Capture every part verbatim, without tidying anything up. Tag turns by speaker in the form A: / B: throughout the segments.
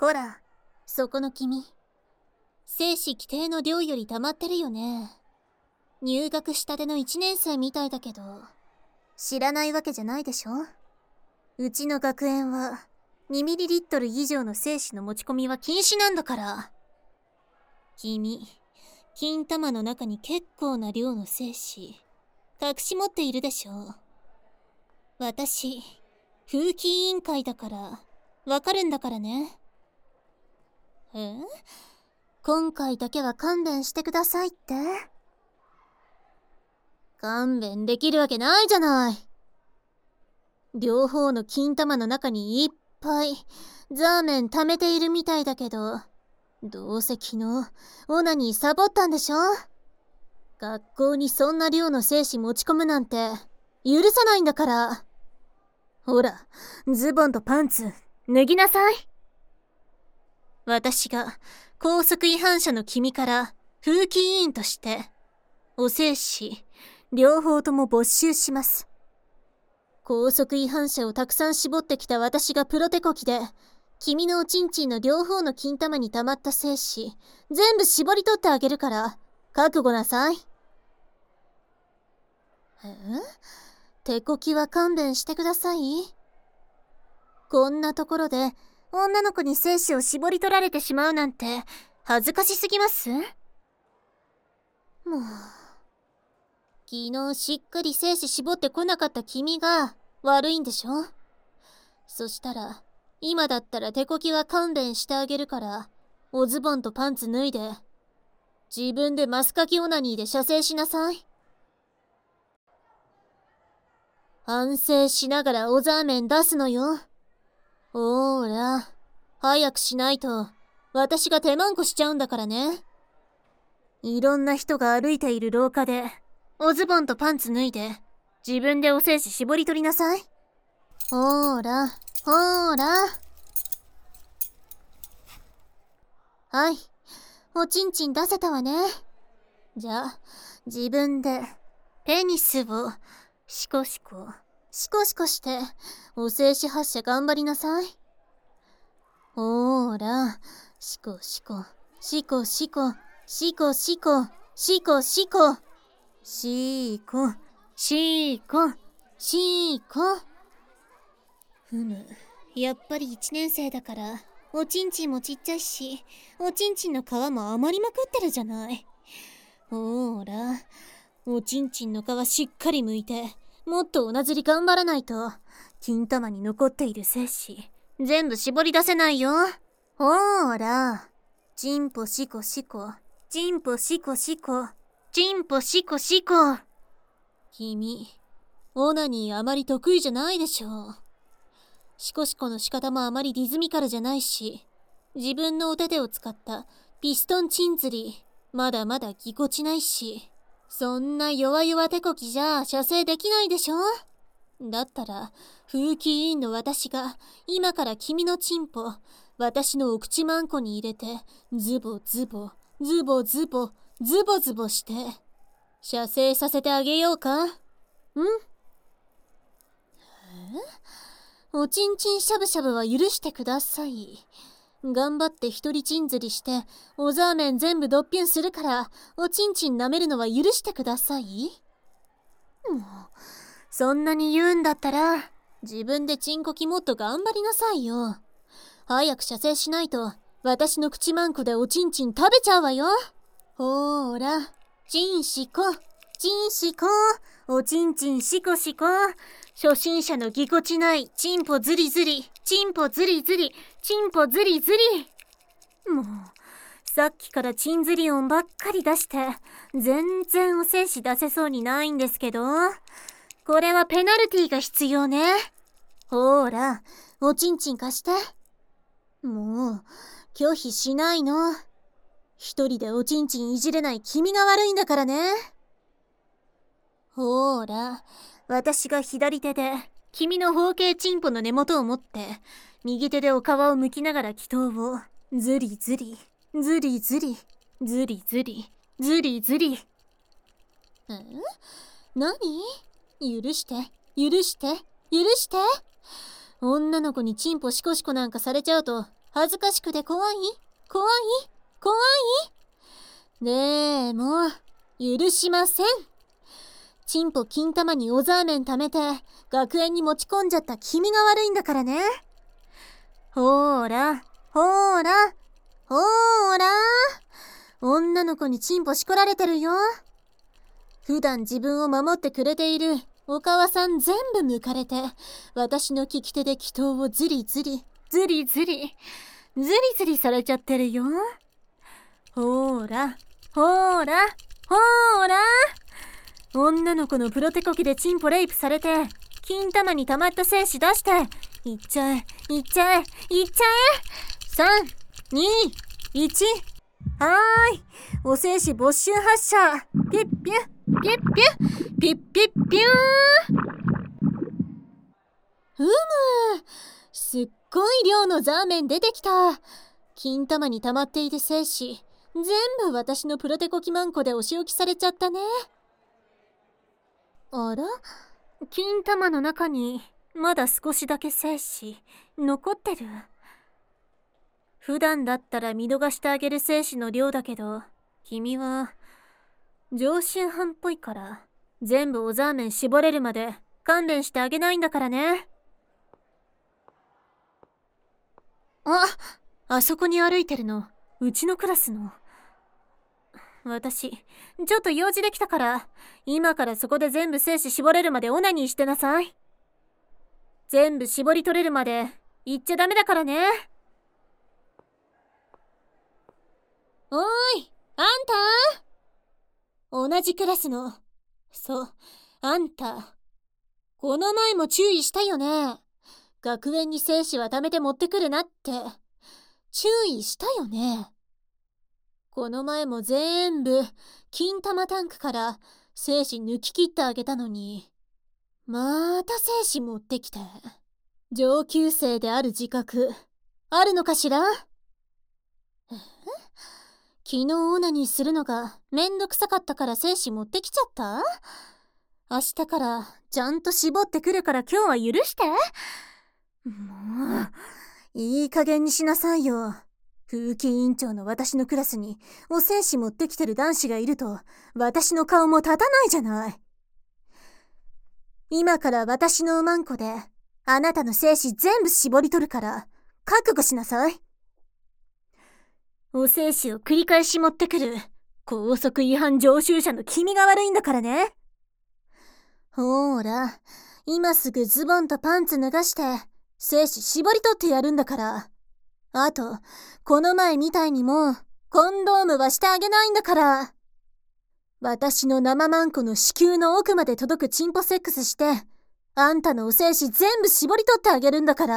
A: こら、そこの君。精子規定の量より溜まってるよね。入学したてのいちねん生みたいだけど、知らないわけじゃないでしょ？うちの学園は、にミリリットル以上の精子の持ち込みは禁止なんだから。君、金玉の中に結構な量の精子、隠し持っているでしょ。私、風紀委員会だから、わかるんだからね。え？今回だけは勘弁してくださいって？勘弁できるわけないじゃない。両方の金玉の中にいっぱいザーメン溜めているみたいだけど、どうせ昨日オナニーサボったんでしょ？学校にそんな量の精子持ち込むなんて許さないんだから。ほら、ズボンとパンツ脱ぎなさい。私が校則違反者の君から風紀委員としてお精子両方とも没収します。校則違反者をたくさん絞ってきた私がプロテコキで、君のおちんちんの両方の金玉に溜まった精子全部絞り取ってあげるから覚悟なさい。え？手こきは勘弁してください。こんなところで女の子に精子を絞り取られてしまうなんて恥ずかしすぎます？もう昨日しっかり精子絞ってこなかった君が悪いんでしょ？そしたら今だったら手こきは勘弁してあげるから、おズボンとパンツ脱いで自分でマスカキオナニーで射精しなさい。反省しながらおザーメン出すのよ。ほーら、早くしないと私が手満こしちゃうんだからね。いろんな人が歩いている廊下でおズボンとパンツ脱いで自分でお精子絞り取りなさい。ほーら、ほーら。はい、おちんちん出せたわね。じゃあ、自分でペニスをシコシコ、シコシコしてお精子発射頑張りなさい。ほーら、シコシコ、シコシコ、シコシコ、シコシコ、シーコ、シーコ、シーコ。ふむ、やっぱりいちねん生だからおちんちんもちっちゃいし、おちんちんの皮も余りまくってるじゃない。ほーら、おちんちんの皮しっかり剥いてもっとおなずり頑張らないと金玉に残っている精子全部絞り出せないよ。ほーら、チンポシコシコ、チンポシコシコ、チンポシコシコ。君、オナニーあまり得意じゃないでしょ。シコシコの仕方もあまりリズミカルじゃないし、自分のお手手を使ったピストンチン釣りまだまだぎこちないし、そんな弱々手こきじゃ射精できないでしょ。だったら風紀委員の私が今から君のチンポ私のお口まんこに入れてズボズボズボズボズボズボして射精させてあげようか？ん？え？おちんちんしゃぶしゃぶは許してください。頑張って一人ちん釣りしておザーメン全部ドッピュンするからおちんちん舐めるのは許してください。もうそんなに言うんだったら自分でチンコキもっと頑張りなさいよ。早く射精しないと私の口まんこでおちんちん食べちゃうわよ。ほーら、チンシコ、チンシコ、おちんちんシコシコ。初心者のぎこちないチンポズリズリ、チンポズリズリ、チンポズリズリ。もうさっきからチンズリ音ばっかり出して全然お精子出せそうにないんですけど、これはペナルティーが必要ね。ほーら、おちんちん貸して。もう拒否しないの。一人でおちんちんいじれない君が悪いんだからね。ほーら、私が左手で君の方形チンポの根元を持って右手でお皮をむきながら祈祷をズリズリズリズリズリズリズリズリ。ん？何？許して許して許して。女の子にチンポシコシコなんかされちゃうと恥ずかしくて怖い怖い怖い。でも、許しません。チンポ金玉におザーメン貯めて学園に持ち込んじゃった君が悪いんだからね。ほーら、ほーら、ほーら。女の子にチンポしこられてるよ。普段自分を守ってくれているお母さん全部抜かれて、私の利き手で祈祷をズリズリ、ズリズリ、ズリズリされちゃってるよ。ほーら、ほーら、ほーら。女の子のプロテコ機でチンポレイプされて、金玉に溜まった精子出して、いっちゃえ、いっちゃえ、いっちゃえ。さん、に、いち。はーい。お精子没収発射。ピッピュッ、ピッピュッ、ピッピッピューン。ふむ。すっごい量のザーメン出てきた。金玉に溜まっている精子、全部私のプロテコキマンコでお仕置きされちゃったね。あら？金玉の中にまだ少しだけ精子残ってる。普段だったら見逃してあげる精子の量だけど、君は常習犯っぽいから全部おザーメン絞れるまで勘弁してあげないんだからね。あ、あそこに歩いてるのうちのクラスの。私ちょっと用事できたから、今からそこで全部精子絞れるまでオナニーしてなさい。全部絞り取れるまで言っちゃダメだからね。おーい、あんた。同じクラスの、そう、あんた。この前も注意したよね。学園に精子は貯めて持ってくるなって。注意したよね。この前も全部金玉タンクから精子抜き切ってあげたのに、また精子持ってきて。上級生である自覚あるのかしら？え？昨日オナニーするのがめんどくさかったから精子持ってきちゃった？明日からちゃんと絞ってくるから今日は許して。もういい加減にしなさいよ。風紀委員長の私のクラスにお精子持ってきてる男子がいると私の顔も立たないじゃない。今から私のおまんこであなたの精子全部絞り取るから覚悟しなさい。お精子を繰り返し持ってくる校則違反常習者の君が悪いんだからね。ほーら、今すぐズボンとパンツ脱がして精子絞り取ってやるんだから。あと、この前みたいにもうコンドームはしてあげないんだから。私の生マンコの子宮の奥まで届くチンポセックスして、あんたのお精子全部絞り取ってあげるんだから。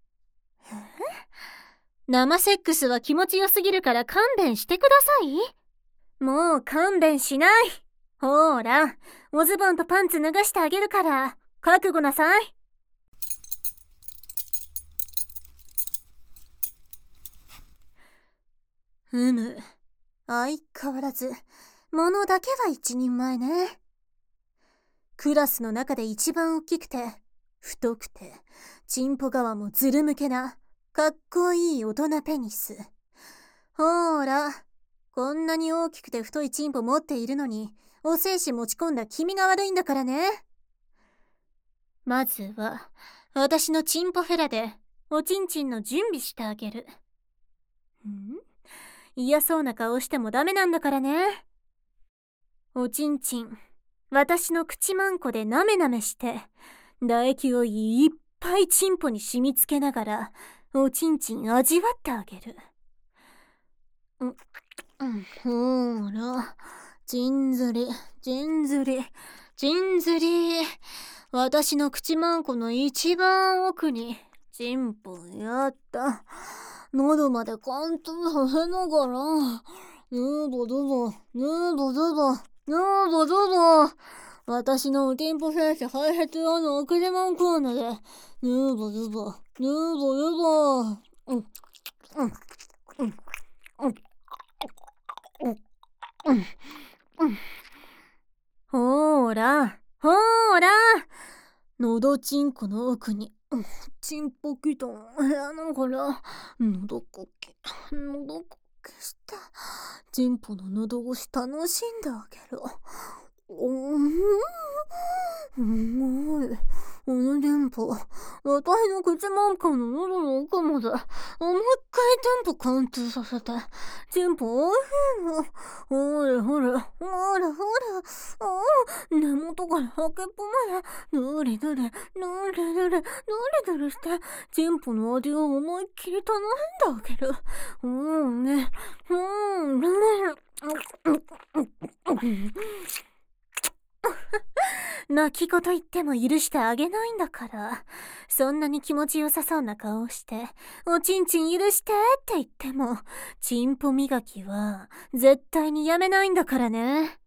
A: 生セックスは気持ちよすぎるから勘弁してください。もう勘弁しない。ほーら、おズボンとパンツ脱がしてあげるから覚悟なさい。うむ、相変わらず物だけは一人前ね。クラスの中で一番大きくて太くてチンポ側もズル向けなかっこいい大人ペニス。ほーら、こんなに大きくて太いチンポ持っているのにお精子持ち込んだ君が悪いんだからね。まずは私のチンポフェラでおちんちんの準備してあげる。ん？嫌そうな顔してもダメなんだからね。おちんちん、私の口マンコでなめなめして唾液をいっぱいチンポに染みつけながらおちんちん味わってあげる。うん、うん、ほーら、じんずり、じんずり、じんずり。私の口マンコの一番奥にチンポやった。喉まで貫通させながら、ヌーボドボ、ヌーボドボ、ヌーボドボ。私のおテンポフェイス排泄用の奥手マンコーナで、ヌーボドボ、ヌーボドボ。うん、うん、うん、うん、うん、うん、うん。ほーら、ほーら。のどちんこの奥に、うチンポキと部屋ながら、喉こき、喉こきして、チンポの喉越し楽しんであげる。うーん、うまい。このテンポ、私の口まんかの喉の奥まで、思いっきりテンポ貫通させて、テンポおいしいの。ほれほれ、ほれほれ、ああ、根元から先っぽまで、ぬりぬり、ぬりぬり、ぬりぬりして、テンポの味を思いっきり楽しんであげる。うんね、うんね、泣き言言っても許してあげないんだから。そんなに気持ちよさそうな顔をして、おちんちん許してって言っても、チンポ磨きは絶対にやめないんだからね。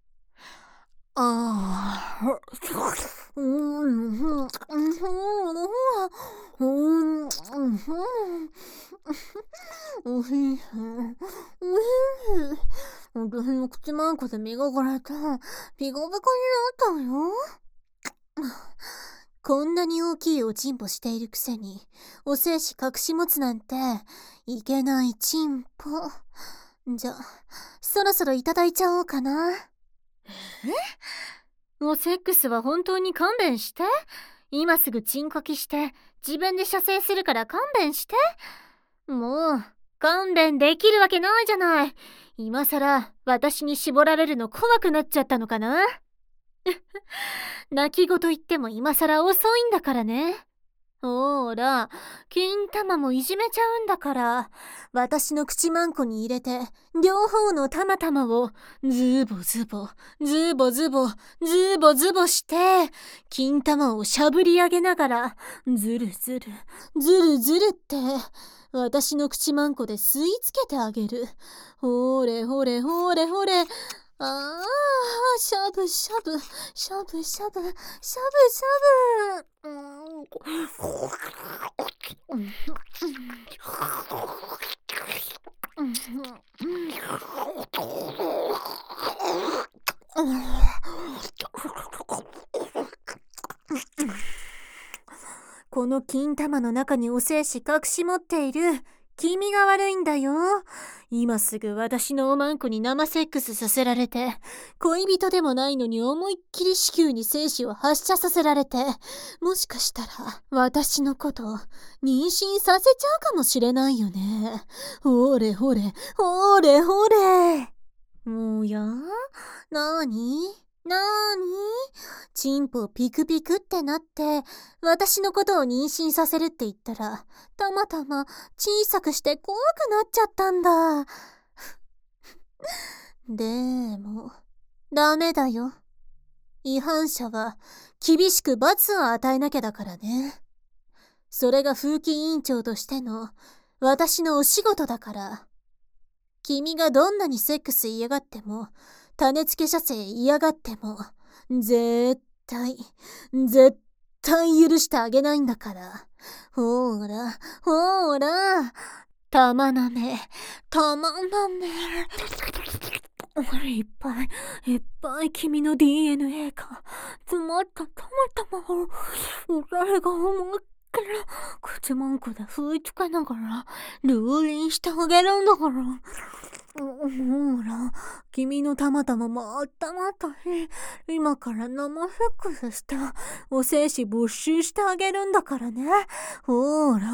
A: ああ、うん、うん、うん、うん、うん、おいしい、おいしい。私の口マンコで磨かれて、ピカピカになったわよ。こんなに大きいおちんぽしているくせに、お精子隠し持つなんて、いけないちんぽ。じゃ、そろそろいただいちゃおうかな。え？おセックスは本当に勘弁して。今すぐチンコキして、自分で射精するから勘弁して。もう、勘弁できるわけないじゃない。今さら、私に絞られるの怖くなっちゃったのかな？泣き言言っても今さら遅いんだからね。ほーら、金玉もいじめちゃうんだから、私の口まんこに入れて、両方の玉玉をズボズボ、ズボズボ、ズボズボして、金玉をしゃぶり上げながら、ズルズル、ズルズルって、私の口まんこで吸い付けてあげる。ほれほれほれほれ。ああ、しゃぶしゃぶ、しゃぶしゃぶ、しゃぶしゃぶ。うん、この金玉の中にお精子隠し持っている君が悪いんだよ。今すぐ私のおまんこに生セックスさせられて、恋人でもないのに思いっきり子宮に精子を発射させられて、もしかしたら私のこと妊娠させちゃうかもしれないよね。ほれほれ、ほれほれ。もうや？なーに？なーに？チンポピクピクってなって、私のことを妊娠させるって言ったら、たまたま小さくして怖くなっちゃったんだ。でも、ダメだよ。違反者は厳しく罰を与えなきゃだからね。それが風紀委員長としての私のお仕事だから。君がどんなにセックス嫌がっても、種付け射精嫌がっても、絶対、絶対許してあげないんだから。ほーら、ほーら、玉なめ、玉なめ。いっぱい、いっぱい君の ディーエヌエー が詰まった玉々を、誰が思いっきり口まんこで吹いつけながら、ルーリンしてあげるんだから。ほら、君のたまたままったまったし、今から生セックスして、お精子没収してあげるんだからね。ほら、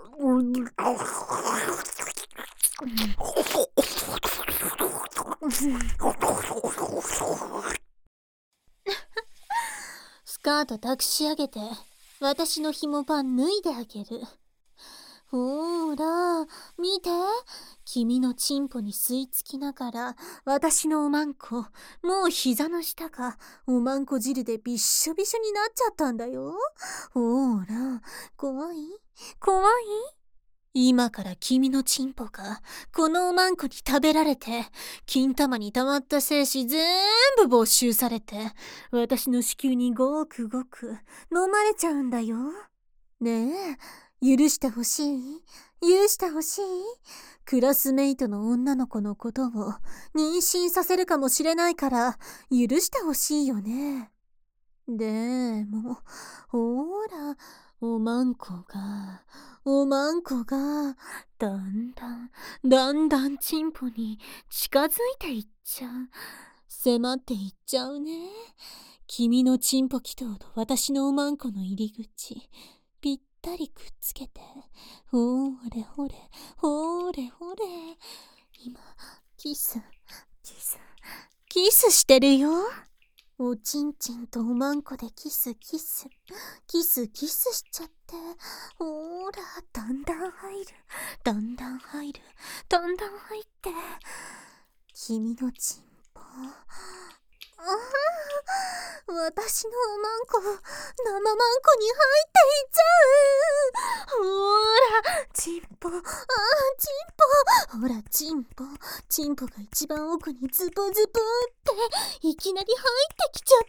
A: スカート抱きし上げて、私の紐パン脱いであげる。ほーら、見て。君のチンポに吸い付きながら、私のおまんこ、もう膝の下がおまんこ汁でびっしょびしょになっちゃったんだよ。ほーら、怖い？怖い？今から君のチンポが、このおまんこに食べられて、金玉に溜まった精子全部没収されて、私の子宮にごくごく飲まれちゃうんだよ。ねえ、許してほしい？許してほしい？クラスメイトの女の子のことを妊娠させるかもしれないから許してほしいよね。でも、ほーら、 おまんこが、おまんこが、だんだん、だんだんチンポに近づいていっちゃう。迫っていっちゃうね。君のチンポ祈祷と私のおまんこの入り口、ぴったりくっつけて、ほーれほれ、ほーれほれ。今、キス、キス、キスしてるよ。おちんちんとおまんこでキスキスキスキスしちゃって、ほーら、だんだん入る、だんだん入る、だんだん入って、君のちんぽ、ああ、私のおまんこ、生まんこに入っていっちゃう。ほーら、ちんぽ、ああ、ちんぽ、ほら、ちんぽ、ちんぽが一番奥にズボズボっていきなり入ってきちゃった。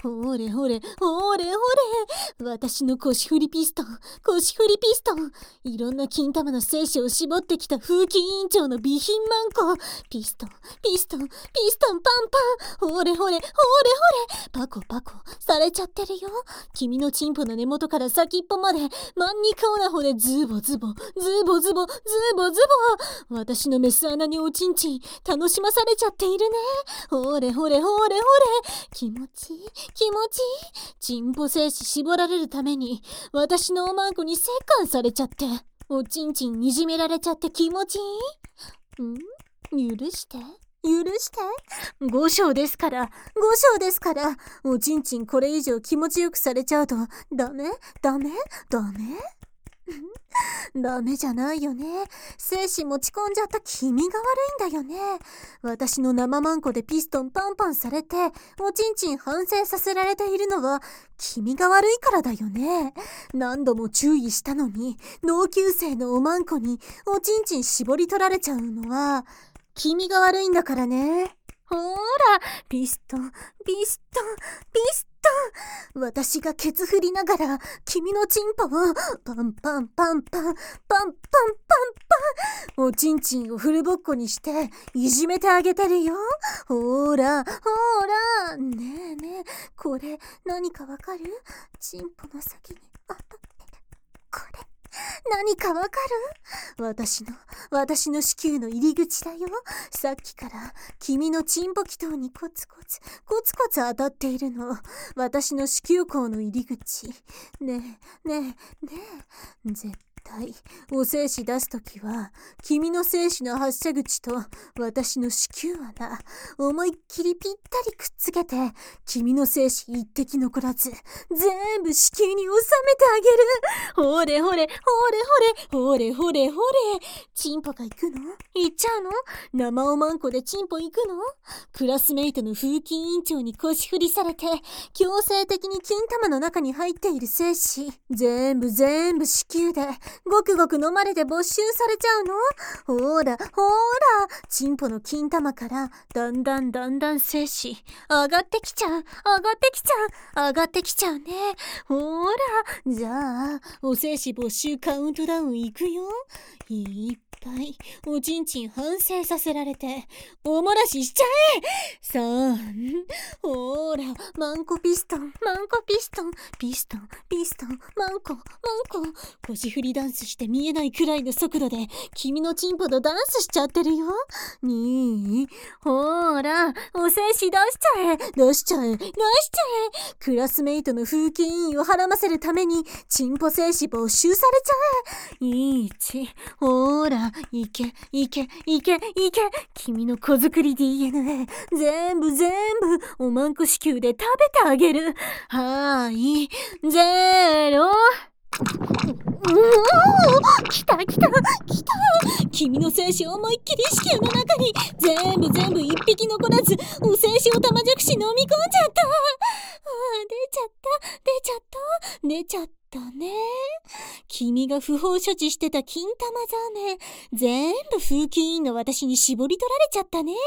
A: ほれほれ、ほれほれ、私の腰振りピストン、腰振りピストン、いろんな金玉の精子を絞ってきた風紀委員長の備品マンコ、ピストン、ピストン、ピストンパンパン、ほれほれ、ほれほれ、パコパコされちゃってるよ。君のチンポの根元から先っぽまでマンニカオナホでズボズボズボズボズボズボ、私のメス穴におちんちん楽しまされちゃっているね。ほれほれほれほれ、気持ちいい気持ちいい。チンポ精子絞られるために私のおまんこに折檻されちゃって、おちんちんいじめられちゃって気持ちいい。ん？許して許してご章ですからご章ですから、おちんちんこれ以上気持ちよくされちゃうとダメダメダメダメじゃないよね。精子持ち込んじゃった君が悪いんだよね。私の生マンコでピストンパンパンされておちんちん反省させられているのは君が悪いからだよね。何度も注意したのに同級生のおまんこにおちんちん絞り取られちゃうのは君が悪いんだからね。ほーら、ピストン、ピストン、ピストン。私がケツ振りながら君のチンポをパンパンパンパンパンパンパンパン、おちんちんをフルボッコにしていじめてあげてるよ。ほーら、ほーら、ねえねえ、これ何かわかる？チンポの先に当たってる。これ何かわかる？私の、私の子宮の入り口だよ。さっきから君のチンポ祈祷にコツコツ、コツコツ当たっているの。私の子宮口の入り口。ねえ、ねえ、ねえ。絶対、お精子出すときは、君の精子の発射口と私の子宮穴、思いっきりぴったりくっつけて、君の精子一滴残らず、全部子宮に収めてあげる。ほれほれ、ほれほれ、ほれほれほれ。チンポが行くの？行っちゃうの？生おまんこでチンポ行くの？クラスメイトの風紀委員長に腰振りされて、強制的に金玉の中に入っている精子、全部全部子宮で、ごくごく飲まれて没収されちゃうの？ほーら、ほーら、チンポの金玉から、だんだんだんだん精子、上がってきちゃう、上がってきちゃう、上がってきちゃうね。ほーら、じゃあ、お精子没収カウントダウンいくよ。いっぱい、おちんちん反省させられて、おもらししちゃえ！さん、ほーら、マンコピストン、マンコピストン、ピストン、ピストン、マンコ、マンコ。腰振りダンスして見えないくらいの速度で、君のチンポとダンスしちゃってるよ。にー、ほーら、お精子出しちゃえ、出しちゃえ、出しちゃえ。クラスメイトの風紀委員をはらませるために、チンポ精子没収されちゃえ。いち、ほーら、いけ、いけ、いけ、いけ。君の子作り ディーエヌエー、全部全部、おまんこ子宮で食べてあげる。はーい、ゼロ。うおー、来た来た来た。君の精子を思いっきり子宮の中に全部全部一匹残らずお精子を玉じゃくし飲み込んじゃった。あー、出ちゃった出ちゃった出ちゃったね。君が不法所持してた金玉ザメ全部風紀委員の私に絞り取られちゃったね。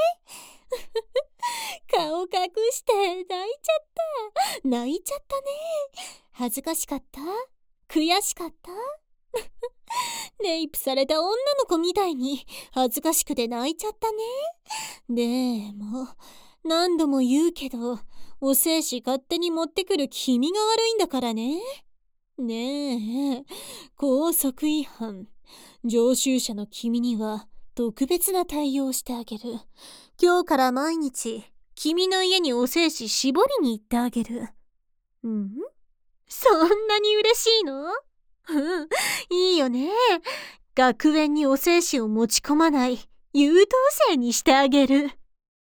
A: 顔隠して泣いちゃった泣いちゃったね。恥ずかしかった？悔しかった？レイプされた女の子みたいに恥ずかしくて泣いちゃったね。でも何度も言うけど、お精子勝手に持ってくる君が悪いんだからね。 ねえ、校則違反。常習者の君には特別な対応をしてあげる。今日から毎日、君の家にお精子絞りに行ってあげる。うん？そんなに嬉しいの？うん、いいよね。学園にお精子を持ち込まない優等生にしてあげる。